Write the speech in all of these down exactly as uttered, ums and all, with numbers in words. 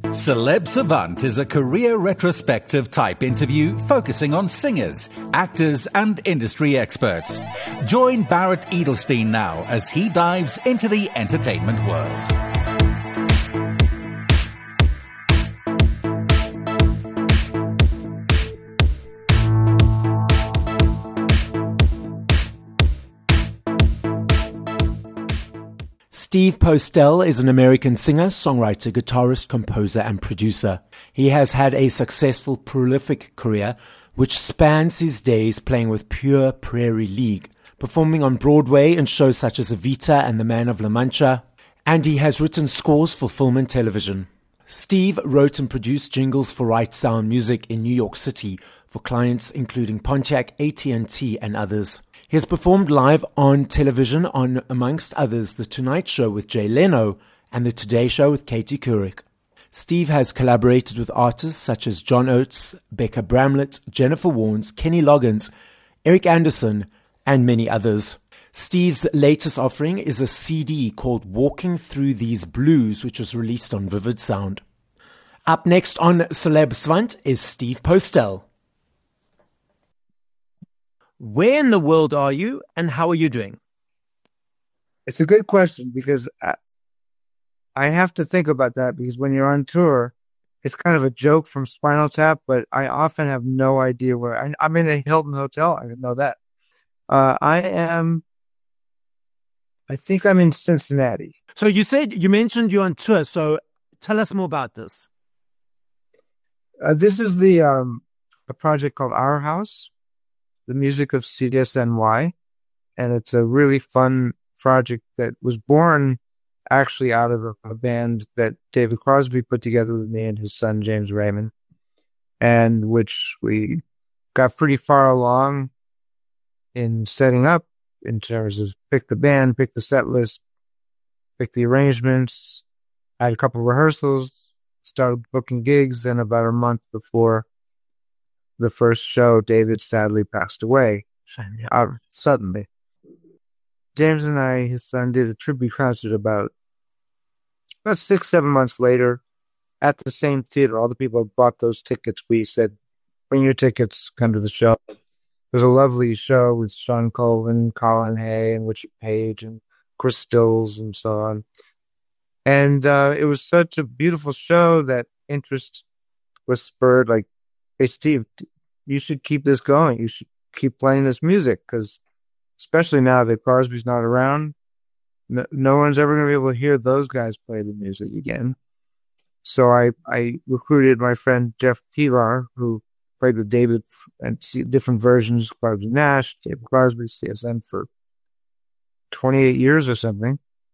Celeb Savant is a career retrospective type interview focusing on singers, actors, and industry experts. Join Barrett Edelstein now as he dives into the entertainment world. Steve Postell is an American singer, songwriter, guitarist, composer, and producer. He has had a successful, prolific career, which spans his days playing with Pure Prairie League, performing on Broadway in shows such as Evita and The Man of La Mancha, and he has written scores for film and television. Steve wrote and produced jingles for Right Sound Music in New York City for clients including Pontiac, A T and T, and others. He has performed live on television on, amongst others, The Tonight Show with Jay Leno and The Today Show with Katie Couric. Steve has collaborated with artists such as John Oates, Becca Bramlett, Jennifer Warnes, Kenny Loggins, Eric Anderson, and many others. Steve's latest offering is a C D called Walking Through These Blues, which was released on Vivid Sound. Up next on Celeb Savant is Steve Postell. Where in the world are you and how are you doing? It's a good question because I, I have to think about that because when you're on tour, it's kind of a joke from Spinal Tap, but I often have no idea where. I, I'm in a Hilton hotel. I know that. Uh, I am, I think I'm in Cincinnati. So you said, you mentioned you're on tour. So tell us more about this. Uh, this is the um, a project called Our House. The music of C S N Y, and it's a really fun project that was born actually out of a, a band that David Crosby put together with me and his son James Raymond, and which we got pretty far along in setting up in terms of pick the band, pick the set list, pick the arrangements, had a couple of rehearsals, started booking gigs, and about a month before the first show, David sadly passed away uh, suddenly. James and I, his son, did a tribute concert about about six, seven months later at the same theater. All the people who bought those tickets, we said, bring your tickets, come to the show. It was a lovely show with Sean Colvin, Colin Hay, and Richard Page, and Chris Stills, and so on. And uh, it was such a beautiful show that interest was spurred, like, hey, Steve, you should keep this going. You should keep playing this music because, especially now that Crosby's not around, no, no one's ever going to be able to hear those guys play the music again. So I, I recruited my friend Jeff Pilar, who played with David and different versions, Crosby Nash, David Crosby, C S N for twenty-eight years or something.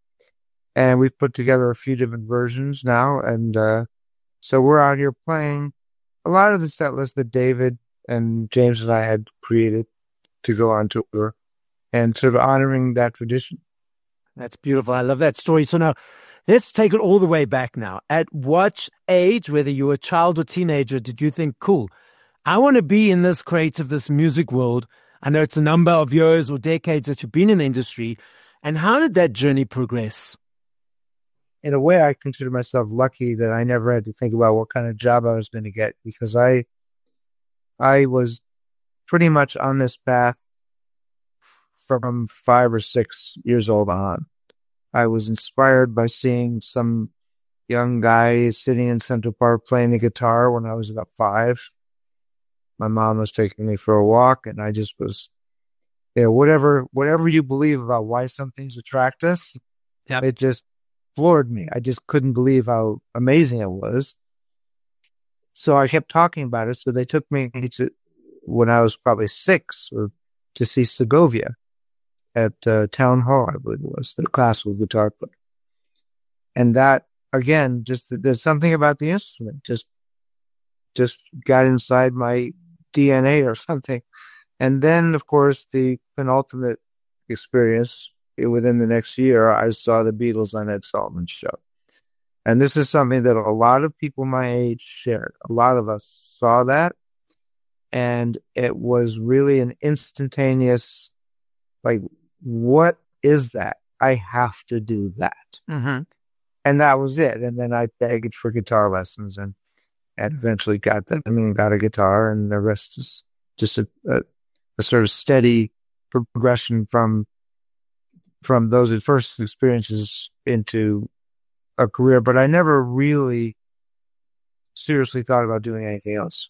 And we've put together a few different versions now. And uh, so we're out here playing a lot of the set list that David and James and I had created to go on tour and sort of honoring that tradition. That's beautiful. I love that story. So now let's take it all the way back now. At what age, whether you were a child or teenager, did you think, cool, I want to be in this creative, this music world? I know it's a number of years or decades that you've been in the industry. And how did that journey progress? In a way, I consider myself lucky that I never had to think about what kind of job I was going to get because I, I was pretty much on this path from five or six years old on. I was inspired by seeing some young guy sitting in Central Park playing the guitar when I was about five. My mom was taking me for a walk, and I just was, you know, whatever, whatever you believe about why some things attract us, yep. It just floored me. I just couldn't believe how amazing it was. So I kept talking about it. So they took me to, when I was probably six, or to see Segovia at uh, Town Hall, I believe it was, the classical guitar player. And that, again, just there's something about the instrument, just just got inside my D N A or something. And then, of course, the penultimate experience, within the next year, I saw the Beatles on Ed Sullivan's show. And this is something that a lot of people my age shared. A lot of us saw that. And it was really an instantaneous, like, what is that? I have to do that. Mm-hmm. and that was it. And then I begged for guitar lessons and, and eventually got them and got a guitar, and the rest is just a, a, a sort of steady progression from from those first experiences into a career. But I never really seriously thought about doing anything else.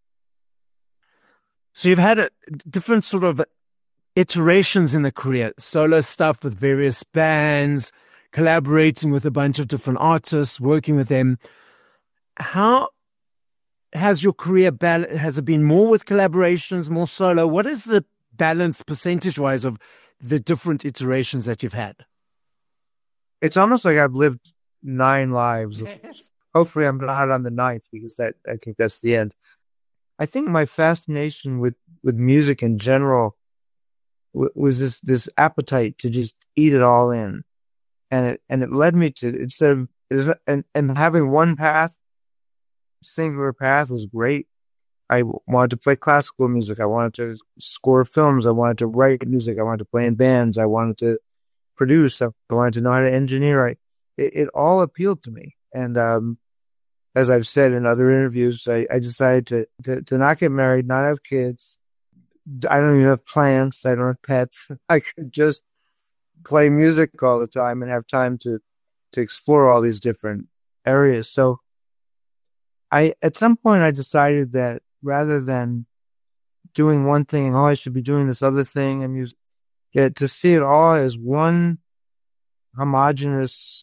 So you've had a, different sort of iterations in the career, solo stuff with various bands, collaborating with a bunch of different artists, working with them. How has your career, bal- has it been more with collaborations, more solo? What is the balance percentage-wise of the different iterations that you've had? It's almost like I've lived nine lives. Yes. Hopefully I'm not on the ninth, because that I think that's the end. I think my fascination with, with music in general w- was this this appetite to just eat it all in, and it and it led me to, instead of and and having one path, singular path was great. I wanted to play classical music. I wanted to score films. I wanted to write music. I wanted to play in bands. I wanted to produce. I wanted to know how to engineer. I, it, it all appealed to me. And um, as I've said in other interviews, I, I decided to, to, to not get married, not have kids. I don't even have plants. I don't have pets. I could just play music all the time and have time to, to explore all these different areas. So I, at some point I decided that rather than doing one thing, oh, I should be doing this other thing, and use yeah, to see it all as one homogeneous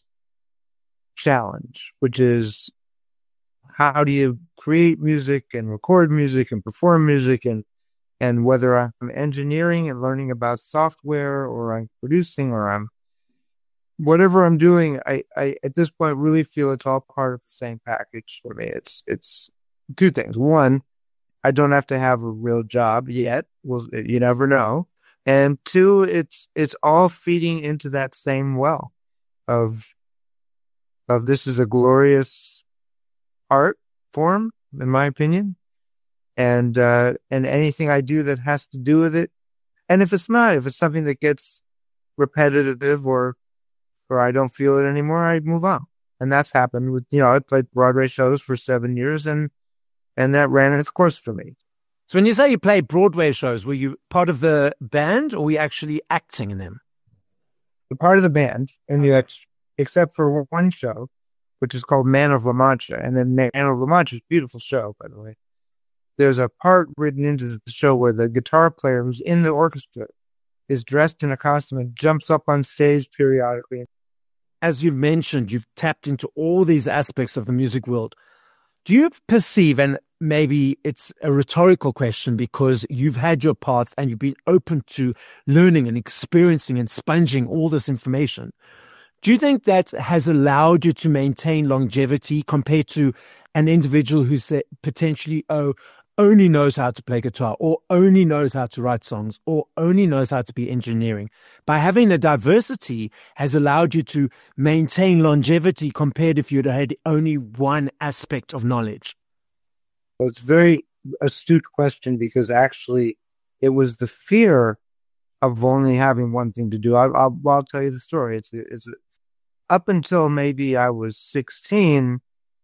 challenge, which is how do you create music and record music and perform music, and and whether I'm engineering and learning about software, or I'm producing, or I'm whatever I'm doing, I, I at this point really feel it's all part of the same package for me. It's it's two things. One, I don't have to have a real job yet. Well, you never know. And two, it's it's all feeding into that same well of of this is a glorious art form, in my opinion. And uh, and anything I do that has to do with it, and if it's not, if it's something that gets repetitive or or I don't feel it anymore, I move on. And that's happened with, you know, I played Broadway shows for seven years and and that ran its course for me. So when you say you play Broadway shows, were you part of the band or were you actually acting in them? The part of the band, in the ex- except for one show, which is called Man of La Mancha. And then Man of La Mancha is a beautiful show, by the way. There's a part written into the show where the guitar player who's in the orchestra is dressed in a costume and jumps up on stage periodically. As you've mentioned, you've tapped into all these aspects of the music world. Do you perceive, and maybe it's a rhetorical question because you've had your path and you've been open to learning and experiencing and sponging all this information, do you think that has allowed you to maintain longevity compared to an individual who say, potentially oh, only knows how to play guitar or only knows how to write songs or only knows how to be engineering? By having a diversity has allowed you to maintain longevity compared if you'd had only one aspect of knowledge. Well, it's a very astute question because actually it was the fear of only having one thing to do. I, I'll, I'll tell you the story. It's, it's up until maybe I was sixteen,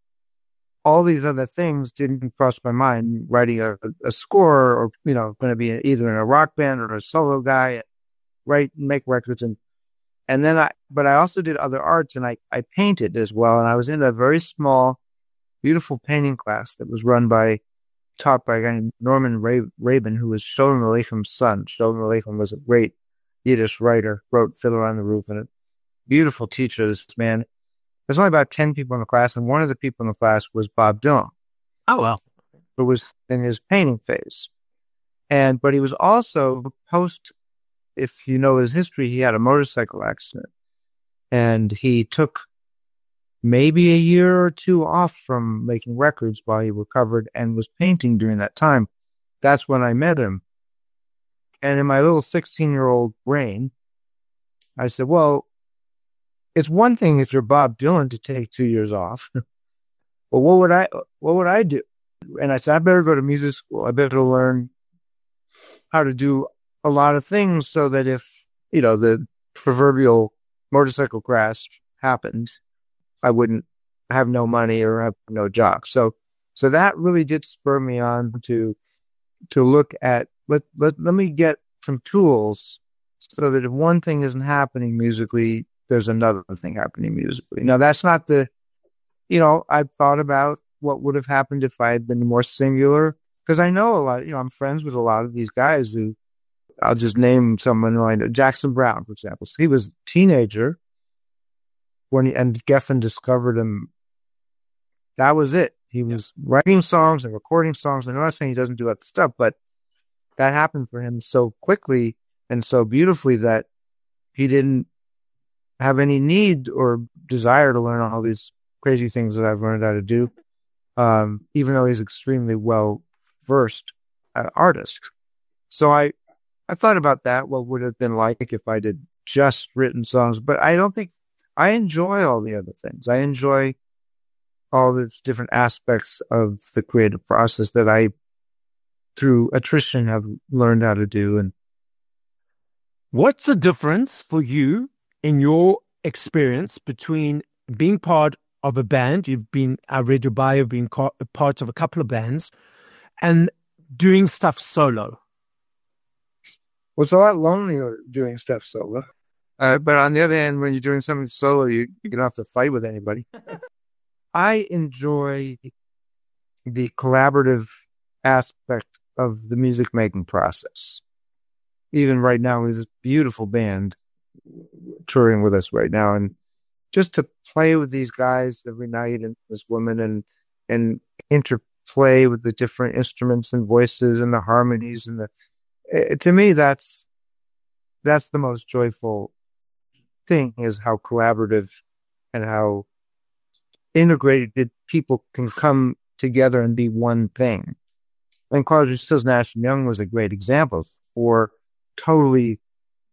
all these other things didn't cross my mind. Writing a, a score, or, you know, going to be either in a rock band or a solo guy, write, make records. And, and then I, but I also did other arts, and I, I painted as well. And I was in a very small, beautiful painting class that was run by, taught by a guy named Norman Rabin, who was Sholem Aleichem's son. Sholem Aleichem was a great Yiddish writer, wrote Fiddler on the Roof, and a beautiful teacher, this man. There's only about ten people in the class, and one of the people in the class was Bob Dylan. Oh, well. Who was in his painting phase. And, but he was also post, if you know his history, he had a motorcycle accident. And he took maybe a year or two off from making records while he recovered and was painting during that time. That's when I met him. And in my little sixteen-year-old brain, I said, well, it's one thing if you're Bob Dylan to take two years off. But what would I, what would I do? And I said, I better go to music school. I better learn how to do a lot of things so that if, you know, the proverbial motorcycle crash happened, I wouldn't have no money or have no job. So, so that really did spur me on to, to look at, let, let, let me get some tools so that if one thing isn't happening musically, there's another thing happening musically. Now, that's not the, you know, I've thought about what would have happened if I had been more singular, because I know a lot, you know, I'm friends with a lot of these guys who, I'll just name someone who I know, Jackson Browne, for example. So he was a teenager when he, and Geffen discovered him. That was it. He was yeah. writing songs and recording songs. And I'm not saying he doesn't do other stuff, but that happened for him so quickly and so beautifully that he didn't have any need or desire to learn all these crazy things that I've learned how to do, um, even though he's extremely well versed uh, artist. So I, I thought about that, what would it have been like if I did just written songs, but I don't think I enjoy all the other things. I enjoy all the different aspects of the creative process that I, through attrition, have learned how to do. And what's the difference for you in your experience between being part of a band? You've been, I read your bio, being co- part of a couple of bands, and doing stuff solo. Well, it's a lot lonelier doing stuff solo. Uh, but on the other hand, when you're doing something solo, you, you don't have to fight with anybody. I enjoy the collaborative aspect of the music making process. Even right now, with this beautiful band touring with us right now, and just to play with these guys every night and this woman and and interplay with the different instruments and voices and the harmonies and the it, to me that's that's the most joyful thing, is how collaborative and how integrated people can come together and be one thing. And Crosby, Stills, Nash and Young was a great example for totally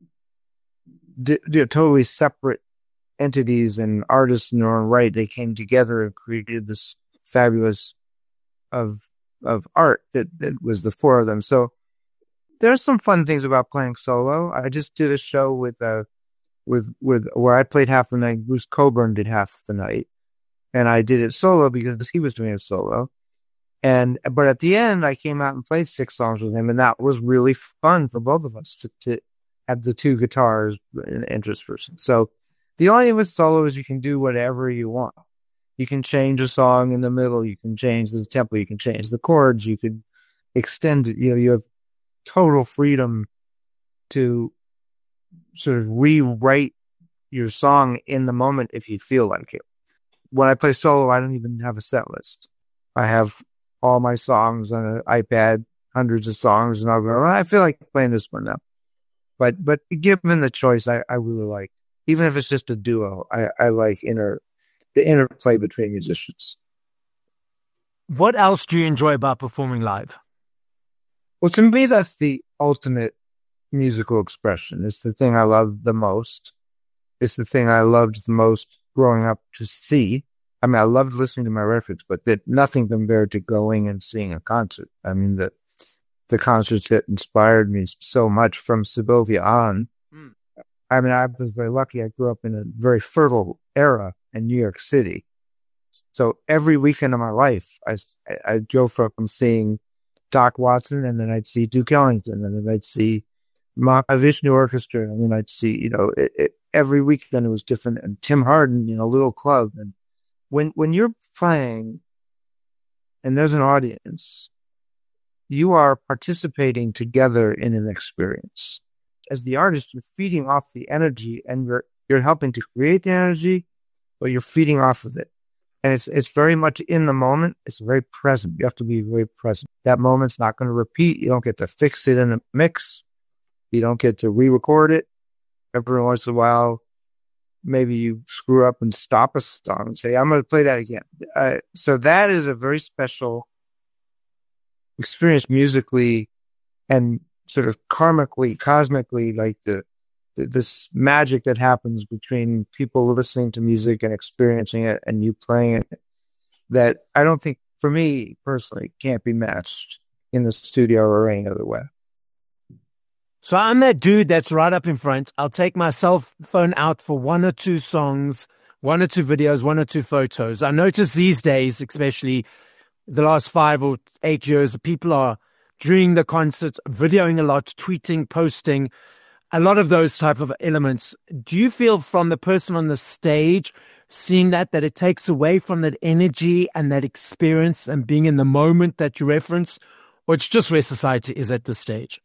di- totally separate entities and artists in their own right. They came together and created this fabulous of of art that, that was the four of them. So there's some fun things about playing solo. I just did a show with uh with with where I played half the night. Bruce Coburn did half the night, and I did it solo because he was doing it solo. And but at the end, I came out and played six songs with him, and that was really fun for both of us to to have the two guitars and interest person. So the only thing with solo is you can do whatever you want. You can change a song in the middle. You can change the tempo. You can change the chords. You can extend it. You know, you have total freedom to sort of rewrite your song in the moment if you feel like it. When I play solo, I don't even have a set list. I have all my songs on an iPad, hundreds of songs, and I'll go, oh, I feel like playing this one now. But but given the choice, I, I really like, even if it's just a duo, I, I like inner the interplay between musicians. What else do you enjoy about performing live? Well, to me, that's the ultimate musical expression. It's the thing I love the most. It's the thing I loved the most growing up to see. I mean, I loved listening to my records, but that nothing compared to going and seeing a concert. I mean, the the concerts that inspired me so much from Segovia on. Mm. I mean, I was very lucky. I grew up in a very fertile era in New York City. So every weekend of my life, I, I'd go from seeing Doc Watson, and then I'd see Duke Ellington, and then I'd see Mahavishnu Orchestra, and then I'd see, you know, it, it, every weekend it was different. And Tim Hardin, you know, Little Club. And when when you're playing and there's an audience, you are participating together in an experience. As the artist, you're feeding off the energy, and you're you're helping to create the energy, but you're feeding off of it. And it's it's very much in the moment. It's very present. You have to be very present. That moment's not going to repeat. You don't get to fix it in a mix. You don't get to re-record it. Every once in a while, maybe you screw up and stop a song and say, I'm going to play that again. Uh, so that is a very special experience musically and sort of karmically, cosmically, like the, the this magic that happens between people listening to music and experiencing it and you playing it, that I don't think, for me personally, can't be matched in the studio or any other way. So I'm that dude that's right up in front. I'll take my cell phone out for one or two songs one or two videos, one or two photos. I notice these days, especially the last five or eight years, people are, during the concert, videoing a lot, tweeting, posting, a lot of those type of elements. Do you feel from the person on the stage, seeing that, that it takes away from that energy and that experience and being in the moment that you reference, or it's just where society is at this stage?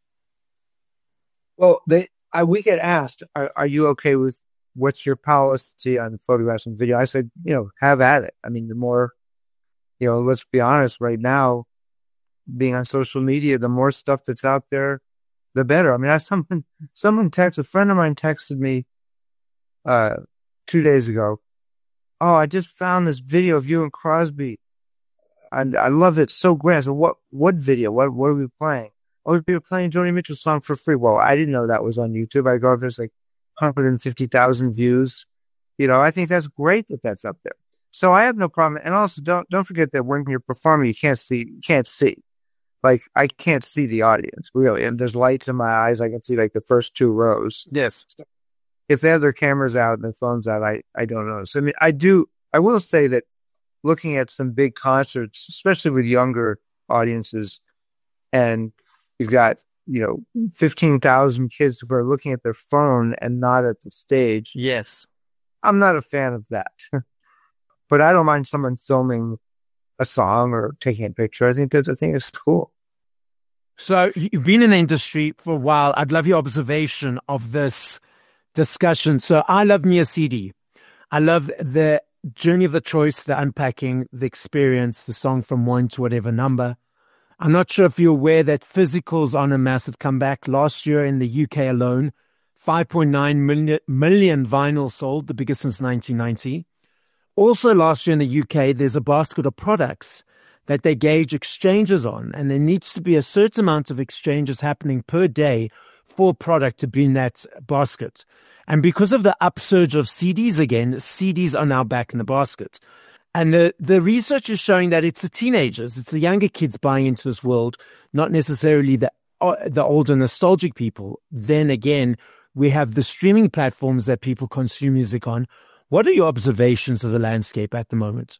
Well, they, I, we get asked, are, are you okay with what's your policy on photographs and video? I said, you know, have at it. I mean, the more, you know, let's be honest, right now, being on social media, the more stuff that's out there, the better. I mean, I someone someone texted, a friend of mine texted me uh two days ago. Oh, I just found this video of you and Crosby, and I love it. So great. I said, what what video? What what are we playing? Oh, we were playing Joni Mitchell's song for free. Well, I didn't know that was on YouTube. I go, there's like one hundred fifty thousand views. You know, I think that's great that that's up there. So I have no problem. And also, don't don't forget that when you're performing, you can't see. You can't see. Like, I can't see the audience, really. And there's lights in my eyes. I can see, like, the first two rows. Yes. If they have their cameras out and their phones out, I, I don't know. So, I mean, I do, I will say that looking at some big concerts, especially with younger audiences, and you've got, you know, fifteen thousand kids who are looking at their phone and not at the stage. Yes. I'm not a fan of that. But I don't mind someone filming a song or taking a picture. I think that I think it's cool. So you've been in the industry for a while. I'd love your observation of this discussion. So I love me a C D. I love the journey of the choice, the unpacking, the experience, the song from one to whatever number. I'm not sure if you're aware that physicals on a massive comeback. Last year in the U K alone, five point nine million, million vinyl sold, the biggest since nineteen ninety. Also last year in the U K, there's a basket of products that they gauge exchanges on, and there needs to be a certain amount of exchanges happening per day for a product to be in that basket. And because of the upsurge of C Ds again, C Ds are now back in the basket. And the, the research is showing that it's the teenagers, it's the younger kids buying into this world, not necessarily the, uh, the older nostalgic people. Then again, we have the streaming platforms that people consume music on. What are your observations of the landscape at the moment?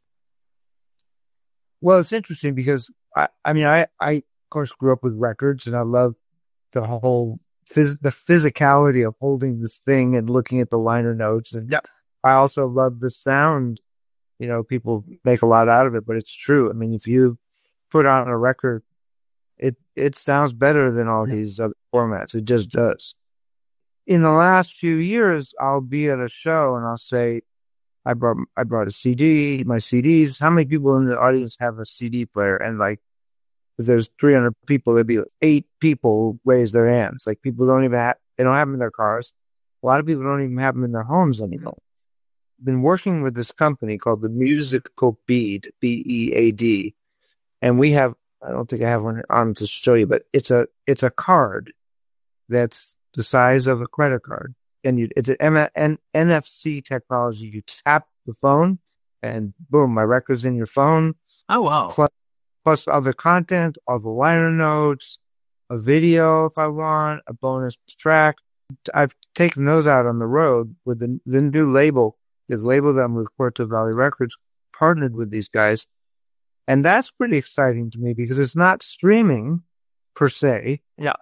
Well, it's interesting because I, I mean, I, I of course grew up with records, and I love the whole phys- the physicality of holding this thing and looking at the liner notes. And yep. I also love the sound. You know, people make a lot out of it, but it's true. I mean, if you put on a record, it it sounds better than all yep. these other formats. It just does. In the last few years, I'll be at a show and I'll say, I brought I brought a C D, my C Ds. How many people in the audience have a C D player? And like, if there's three hundred people, there'd be like eight people raise their hands. Like, people don't even have, they don't have them in their cars. A lot of people don't even have them in their homes anymore. I've been working with this company called the Musical Bead, B E A D. And we have, I don't think I have one on to show you, but it's a, it's a card that's the size of a credit card. And you, it's an M- N- N F C technology. You tap the phone and boom, my record's in your phone. Oh, wow. Plus, plus other content, all the liner notes, a video if I want, a bonus track. I've taken those out on the road with the, the new label. Is labeled them with Puerto Valley Records, partnered with these guys. And that's pretty exciting to me because it's not streaming per se. Yeah.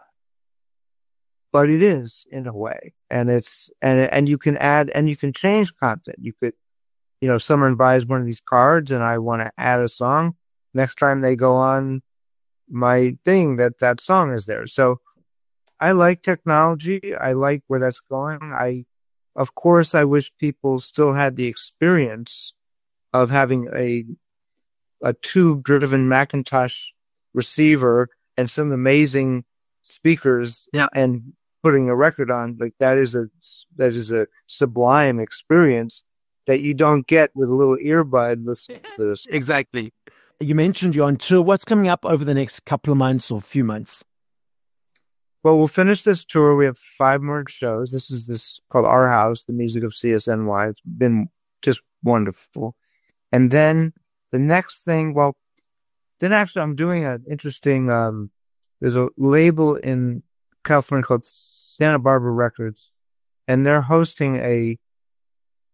But it is in a way. And it's, and, and you can add, and you can change content. You could, you know, someone buys one of these cards and I want to add a song. Next time they go on my thing, that that song is there. So I like technology. I like where that's going. I, of course, I wish people still had the experience of having a, a tube-driven Macintosh receiver and some amazing speakers yeah. and putting a record on. Like, that is a, that is a sublime experience that you don't get with a little earbud listening to this. Exactly. You mentioned you're on tour. What's coming up over the next couple of months or few months? Well, we'll finish this tour. We have five more shows. This is this called Our House, the music of C S N Y. It's been just wonderful. And then the next thing, well, then actually I'm doing an interesting, um, there's a label in California called Santa Barbara Records, and they're hosting a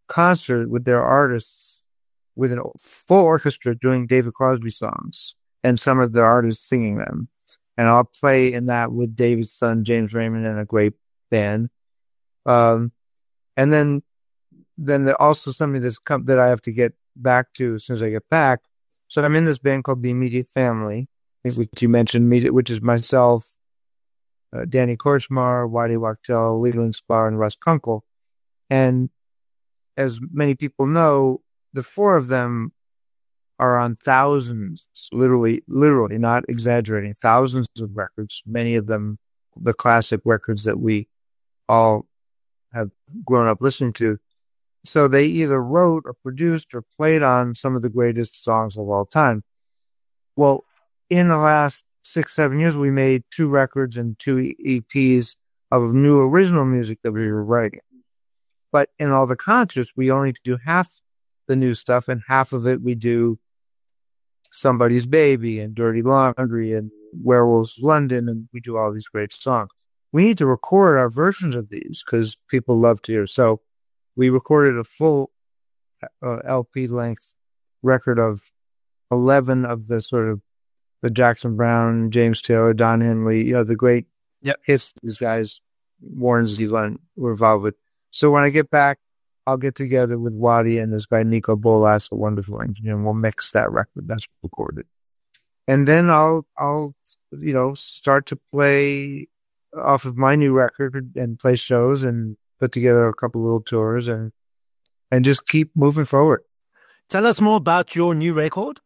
concert with their artists, with a full orchestra doing David Crosby songs and some of the artists singing them. And I'll play in that with David's son, James Raymond, and a great band. Um, and then, then there also something that's come, that I have to get back to as soon as I get back. So I'm in this band called The Immediate Family, which you mentioned, which is myself, uh, Danny Korchmar, Waddy Wachtel, Leland Sklar, and Russ Kunkel. And as many people know, the four of them are on thousands, literally, literally, not exaggerating, thousands of records, many of them the classic records that we all have grown up listening to. So they either wrote or produced or played on some of the greatest songs of all time. Well, in the last six, seven years, we made two records and two E Ps of new original music that we were writing. But in all the concerts, we only do half the new stuff, and half of it we do Somebody's Baby and Dirty Laundry and Werewolves of London, and we do all these great songs. We need to record our versions of these because people love to hear. So we recorded a full uh, L P length record of eleven of the sort of the Jackson Browne, James Taylor, Don Henley, you know, the great yep. hits these guys, Warren Zevon, were involved with. So when I get back, I'll get together with Waddy and this guy, Nico Bolas, a wonderful engineer, and we'll mix that record. That's recorded. And then I'll, I'll, you know, start to play off of my new record and play shows and put together a couple little tours and, and just keep moving forward. Tell us more about your new record.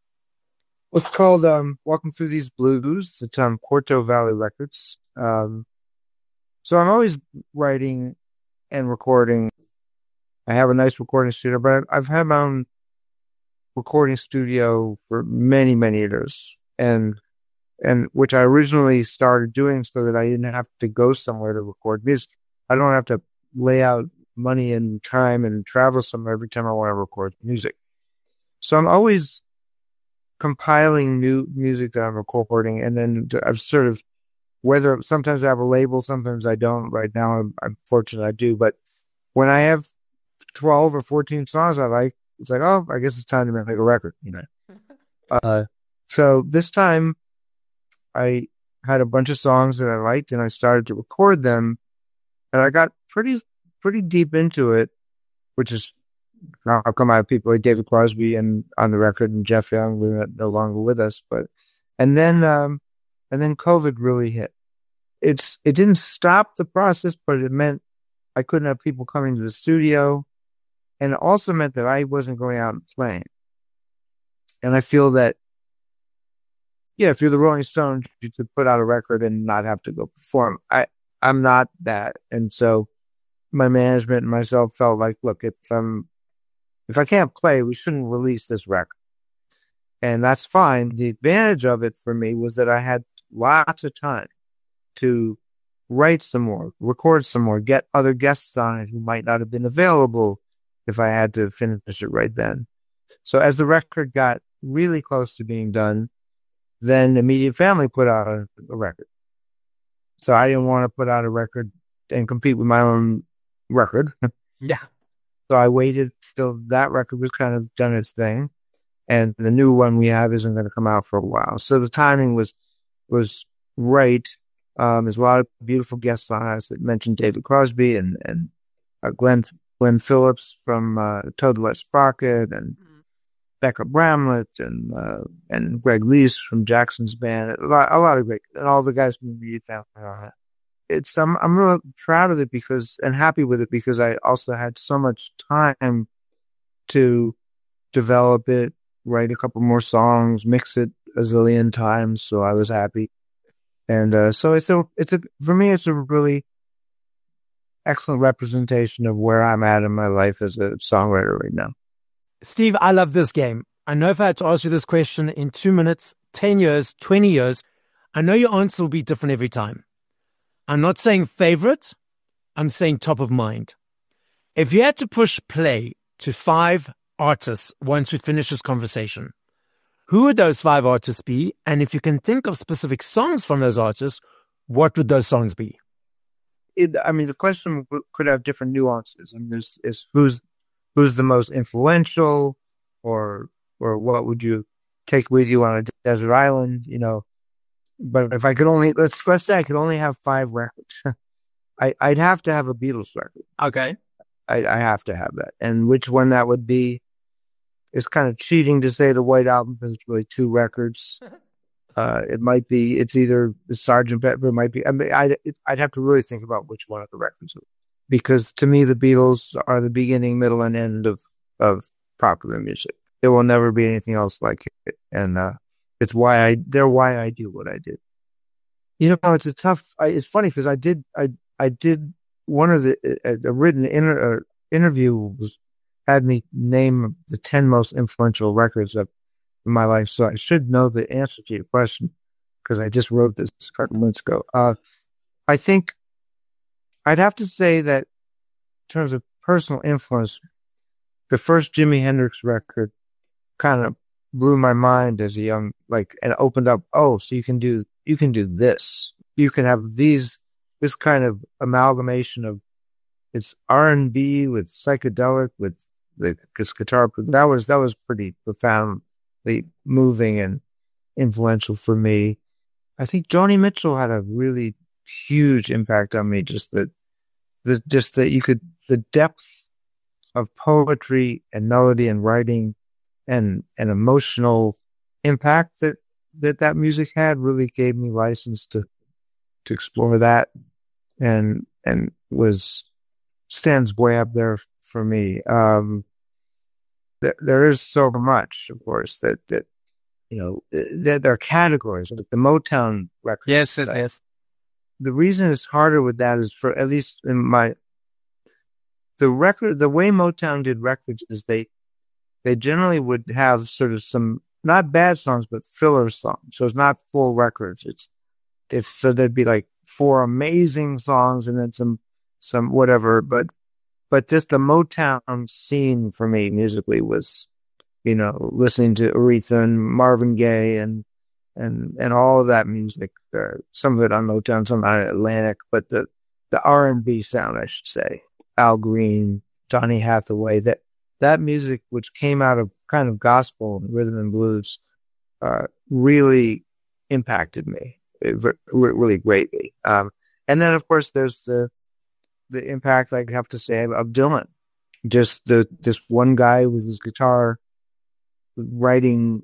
It's called um, Walking Through These Blues. It's on Quarto Valley Records. Um, so I'm always writing and recording. I have a nice recording studio, but I've had my own recording studio for many, many years, and and which I originally started doing so that I didn't have to go somewhere to record music. I don't have to lay out money and time and travel somewhere every time I want to record music. So I'm always compiling new music that I'm recording, and then I've sort of, whether sometimes I have a label, sometimes I don't. Right now, I'm, I'm fortunate I do, but when I have twelve or fourteen songs I like, it's like, oh, I guess it's time to make a record, you know. Uh, so this time I had a bunch of songs that I liked and I started to record them, and I got pretty, pretty deep into it, which is how come I have people like David Crosby and on the record and Jeff Young, they're no longer with us, but, and then, um, and then COVID really hit. It's, it didn't stop the process, but it meant I couldn't have people coming to the studio. And it also meant that I wasn't going out and playing. And I feel that, yeah, if you're the Rolling Stones, you could put out a record and not have to go perform. I, I'm not that. And so my management and myself felt like, look, if I'm, if I can't play, we shouldn't release this record. And that's fine. The advantage of it for me was that I had lots of time to write some more, record some more, get other guests on it who might not have been available if I had to finish it right then. So as the record got really close to being done, then Immediate Family put out a, a record. So I didn't want to put out a record and compete with my own record. Yeah. So I waited till that record was kind of done its thing. And the new one we have isn't going to come out for a while. So the timing was, was right. Um, there's a lot of beautiful guests on us that mentioned David Crosby and, and uh, Glenn, Glenn Phillips from uh, Toad Let Sprocket and mm-hmm. Becca Bramlett and uh, and Greg Lease from Jackson's band. A lot, a lot of great, and all the guys from the Immediate Family on it. It's I'm I'm really proud of it because and happy with it because I also had so much time to develop it, write a couple more songs, mix it a zillion times. So I was happy. And uh, so it's a, it's a, for me, it's a really excellent representation of where I'm at in my life as a songwriter right now. Steve, I love this game. I know if I had to ask you this question in two minutes, ten years, twenty years, I know your answer will be different every time. I'm not saying favorite. I'm saying top of mind. If you had to push play to five artists once we finish this conversation, who would those five artists be? And if you can think of specific songs from those artists, what would those songs be? It, I mean, the question could have different nuances. I mean, there's is who's who's the most influential, or or what would you take with you on a desert island, you know. But if I could only, let's, let's say I could only have five records, I, I'd have to have a Beatles record. Okay. I, I have to have that. And which one that would be, it's kind of cheating to say the White Album because it's really two records. Uh, it might be, it's either the Sergeant Pepper, it might be, I mean, I'd, I'd have to really think about which one of the records. Because to me, the Beatles are the beginning, middle, and end of, of popular music. There will never be anything else like it. And, uh, it's why I, they're why I do what I did. You know, it's a tough, I, it's funny because I did, I, I did one of the, a, a written inter, uh, interview was, had me name the ten most influential records of my life. So I should know the answer to your question because I just wrote this a couple months ago. Uh, I think I'd have to say that in terms of personal influence, the first Jimi Hendrix record kind of blew my mind as a young, like, and opened up, oh, so you can do, you can do this. You can have these, this kind of amalgamation of, it's R and B with psychedelic, with the this guitar. That was, that was pretty profoundly moving and influential for me. I think Joni Mitchell had a really huge impact on me. Just that, the, just that you could, the depth of poetry and melody and writing and an emotional impact that, that that music had really gave me license to, to explore that, and, and was, stands way up there for me. Um, there, there is so much, of course, that, that, you know, that there are categories, like the Motown records. Yes, yes, yes. The reason it's harder with that is, for at least in my, the record, the way Motown did records is they, they generally would have sort of some, not bad songs, but filler songs. So it's not full records. It's, it's, so there'd be like four amazing songs and then some, some whatever. But, but just the Motown scene for me musically was, you know, listening to Aretha and Marvin Gaye and, and, and all of that music, uh, some of it on Motown, some on Atlantic, but the, the R and B sound, I should say, Al Green, Donny Hathaway, that, that music, which came out of kind of gospel and rhythm and blues, uh, really impacted me really greatly. Um, and then of course there's the, the impact, I have to say, of Dylan. Just the, this one guy with his guitar writing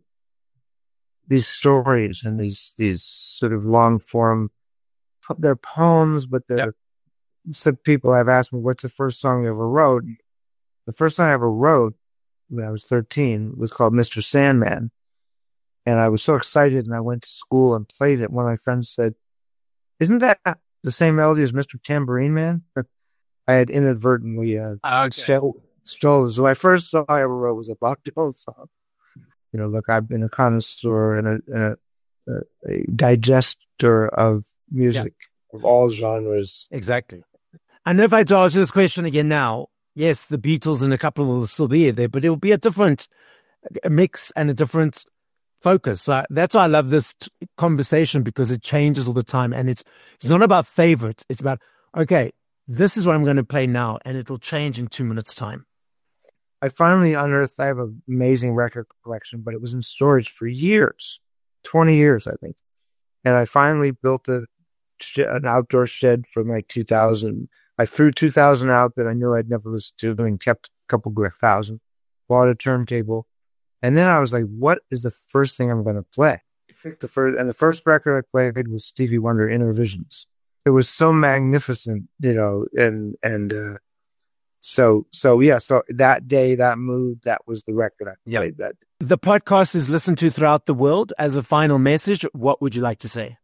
these stories and these, these sort of long form, they're poems, but they're, yep. Some people have asked me, what's the first song you ever wrote? The first song I ever wrote when I was thirteen was called Mister Sandman. And I was so excited, and I went to school and played it. One of my friends said, isn't that the same melody as Mister Tambourine Man? I had inadvertently uh, okay. stole, stole. So my first song I ever wrote was a Bob Dylan song. You know, look, I've been a connoisseur and a, and a, a digester of music yeah. of all genres. Exactly. And if I had to ask you this question again now, yes, the Beatles and a couple will still be there, but it will be a different a mix and a different focus. So that's why I love this t- conversation, because it changes all the time. And it's it's not about favorites. It's about, okay, this is what I'm going to play now, and it'll change in two minutes' time. I finally unearthed, I have an amazing record collection, but it was in storage for years, twenty years, I think. And I finally built a, an outdoor shed from like two thousand. I threw two thousand out that I knew I'd never listened to, and kept a couple thousand, bought a turntable. And then I was like, what is the first thing I'm going to play? The first, and the first record I played was Stevie Wonder, Inner Visions. It was so magnificent, you know, and, and, uh, so, so yeah, so that day, that mood, that was the record I played. Yep. That the podcast is listened to throughout the world. As a final message, what would you like to say?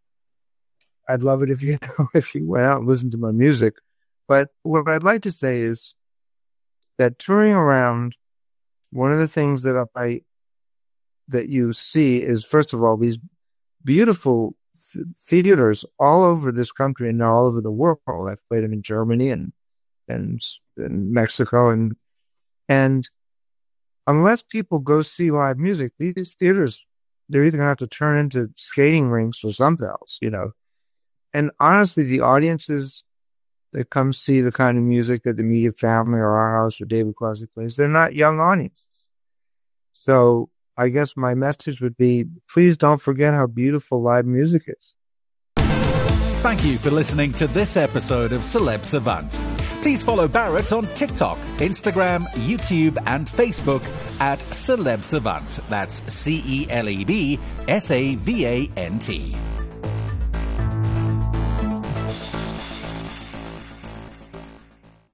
I'd love it if you, if you went out and listened to my music. But what I'd like to say is that touring around, one of the things that I, that you see is, first of all, these beautiful th- theaters all over this country and now all over the world. I've played them in Germany and, and, and Mexico. And, and unless people go see live music, these theaters, they're either going to have to turn into skating rinks or something else, you know. And honestly, the audiences that come see the kind of music that the Immediate Family or Our House or David Crosby plays, they're not young audiences. So I guess my message would be, please don't forget how beautiful live music is. Thank you for listening to this episode of Celeb Savant. Please follow Barrett on TikTok, Instagram, YouTube, and Facebook at Celeb Savant. That's C E L E B S A V A N T.